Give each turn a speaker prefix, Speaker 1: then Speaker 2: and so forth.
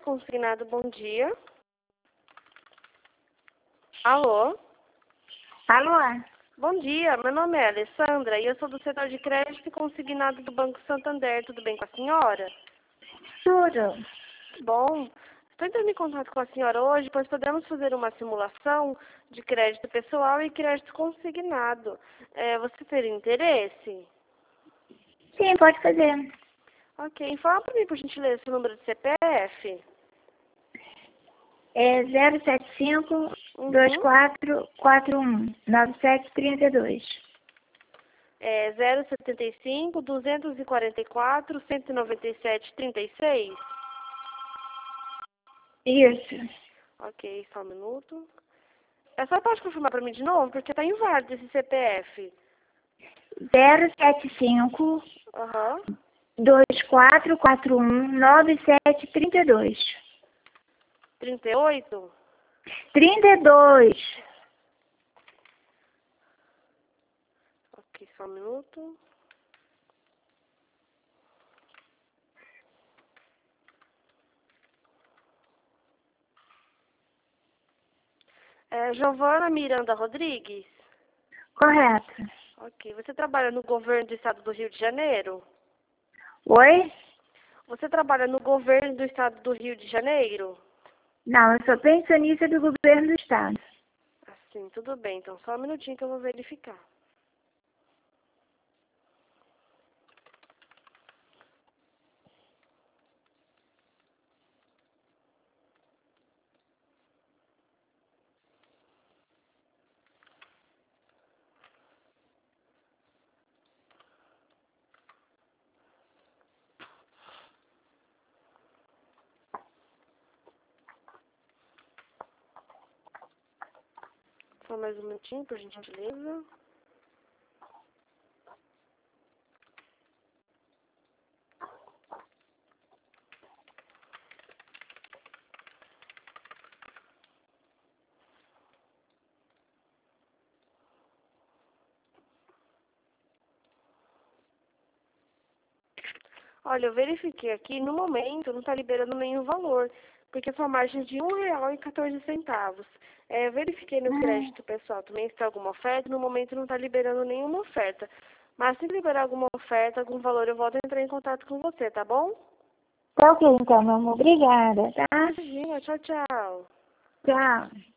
Speaker 1: Consignado, bom dia. Alô?
Speaker 2: Alô?
Speaker 1: Bom dia, meu nome é Alessandra e eu sou do setor de crédito consignado do Banco Santander. Tudo bem com a senhora?
Speaker 2: Tudo.
Speaker 1: Que bom. Estou entrando em contato com a senhora hoje, pois podemos fazer uma simulação de crédito pessoal e crédito consignado. Você teria interesse?
Speaker 2: Sim, pode fazer.
Speaker 1: Ok. Fala para mim, por gentileza, seu número de CPF.
Speaker 2: É 075 2441 9732.
Speaker 1: É 075 244 197 36.
Speaker 2: Isso.
Speaker 1: Ok, só um minuto. Só pode confirmar para mim de novo, porque tá inválido esse CPF.
Speaker 2: 075
Speaker 1: Aham.
Speaker 2: 2441 9732.
Speaker 1: 38?
Speaker 2: 32.
Speaker 1: Ok, só um minuto. Giovana Miranda Rodrigues?
Speaker 2: Correto.
Speaker 1: Ok. Você trabalha no governo do estado do Rio de Janeiro?
Speaker 2: Oi?
Speaker 1: Você trabalha no governo do estado do Rio de Janeiro?
Speaker 2: Não, eu sou pensionista do governo do estado.
Speaker 1: Assim, tudo bem. Então, só um minutinho que eu vou verificar. Só mais um minutinho, por gentileza. Olha, eu verifiquei aqui, no momento não está liberando nenhum valor, porque foi a margem de R$ 1,14. Verifiquei no crédito pessoal também se tem alguma oferta, no momento não está liberando nenhuma oferta. Mas se liberar alguma oferta, algum valor, eu volto a entrar em contato com você, tá bom?
Speaker 2: Tá ok, então, meu amor. Obrigada, tá?
Speaker 1: Imagina, tchau, tchau.
Speaker 2: Tchau.